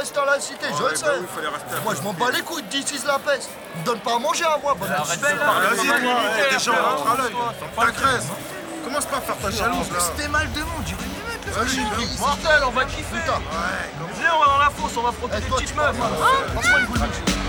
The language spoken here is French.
rester à la cité, je le sais. Bah oui, fallait rester à Moi, je m'en bats les couilles d'ici la peste. Me donne pas à manger à moi, bonne Arrête belle, de là. parler. Vas-y, toi, déjà on rentre à l'œil. T'agresse. Commence pas à faire ta jalouse, là. C'était mal de monde, j'ai rien mettre le Vas-y, truc. viens. Mortel, on va kiffer. Putain. Viens, on va dans la fosse, on va frotter Eh, des toi, petites tu meufs. parles mal. Hein? Passe-moi une boule de